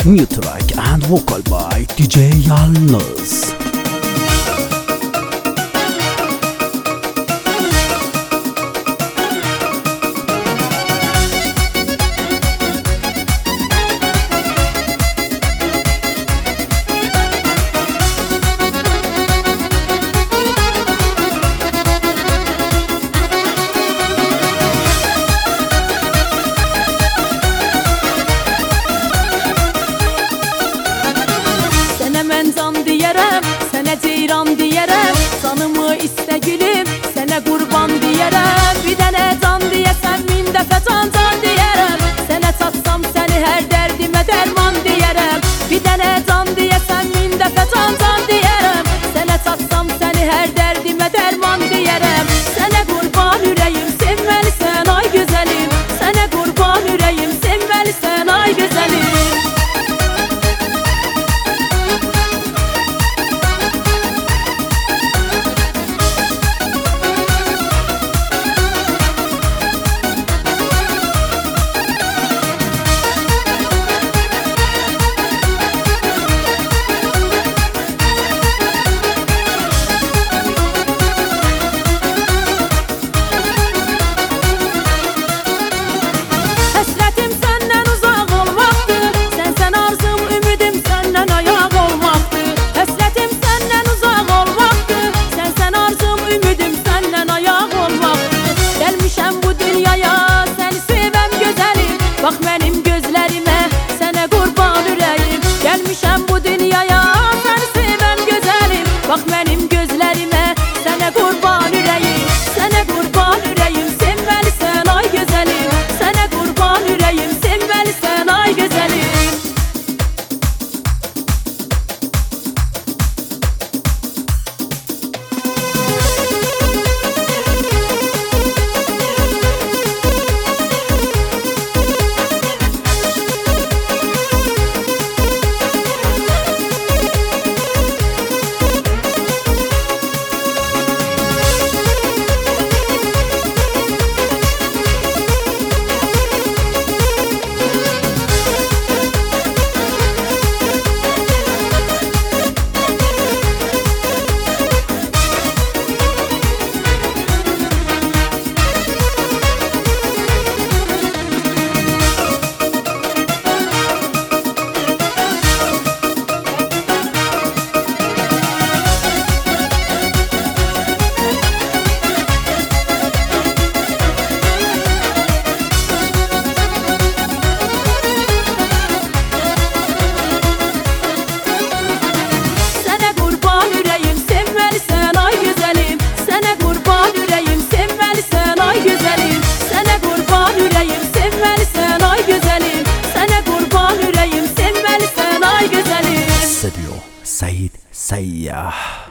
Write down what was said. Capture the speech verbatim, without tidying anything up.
New track and vocal by D J Yalnız. Mən can deyərəm, sənə ceyran deyərəm. Canımı istə gülüm, sənə qurban deyərəm. Bir dənə can deyəsən, min dəfə can can deyərəm. Sənə çatsam səni hər dərdimə dərman deyərəm. Bir dənə can deyəsən, min dəfə can can deyərəm. Sənə çatsam səni hər dərdimə dərman deyərəm. Sənə qurban ürəyim, sevməlisən ay gözəlim. Sənə qurban ürəyim, sevməlisən ay gözəlim. Bax mənim gözlərimə, sənə qurban ürəyim. Gəlmişəm bu dünyaya, səni sevəm gözəlim. Bax mənim gözlərimə, sənə qurban ürəyim. Sənə qurban ürəyim, sevməlisən ay gözəlim. Sənə qurban ürəyim, sevməlisən ay gözəlim. Said Sayyah.